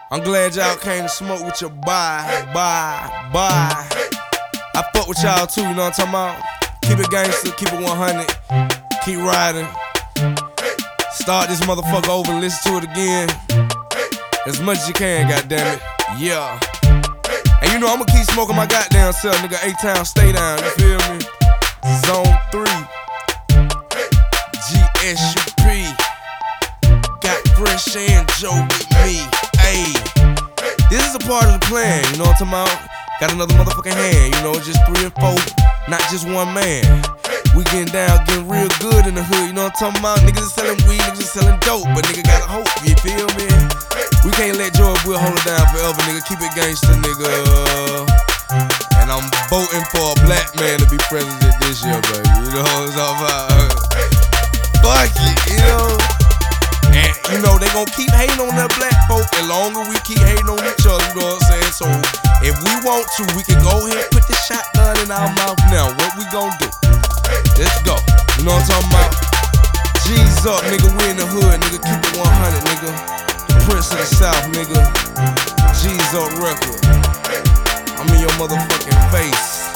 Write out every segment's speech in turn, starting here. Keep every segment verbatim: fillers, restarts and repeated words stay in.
I'm glad y'all came to smoke with your bye, bye, bye. I fuck with y'all too, you know what I'm talking about? Keep it gangster, keep it one hundred, keep riding. Start this motherfucker over and listen to it again as much as you can, goddammit. Yeah. And you know I'ma keep smoking my goddamn self, nigga. A-Town, stay down, you feel me? Zone three, G S U P. Got Fresh and Joe with me. Ayy, this is a part of the plan, you know what I'm talking about? Got another motherfucking hand, you know, just three and four, not just one man. We getting down, getting real good in the hood, you know what I'm talking about? Niggas is selling weed, niggas is selling dope, but nigga gotta hope, you feel me? We can't let Joe Will hold it down forever, nigga. Keep it gangster, nigga. And I'm voting for a black man to be president this year, baby. You know what I'm talking about? Fuck it, you know? And you know, they gon' keep hating on that black folk as long as we keep hating on each other, you know what I'm saying? So if we want to, we can go ahead and put the shotgun in our mouth now. What we gon' do? Let's go. You know what I'm talking about? G's up, nigga. We in the hood, nigga. Keep it one hundred, nigga. The Prince of the South, nigga. G's up record. I'm in your motherfucking face.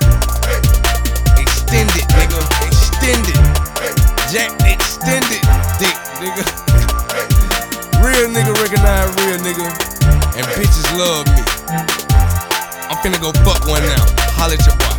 Extend it, nigga. Extend it. Jack extended dick, nigga. Real nigga recognize real nigga. And bitches love me. I'm finna go fuck one now. Holla at your boy.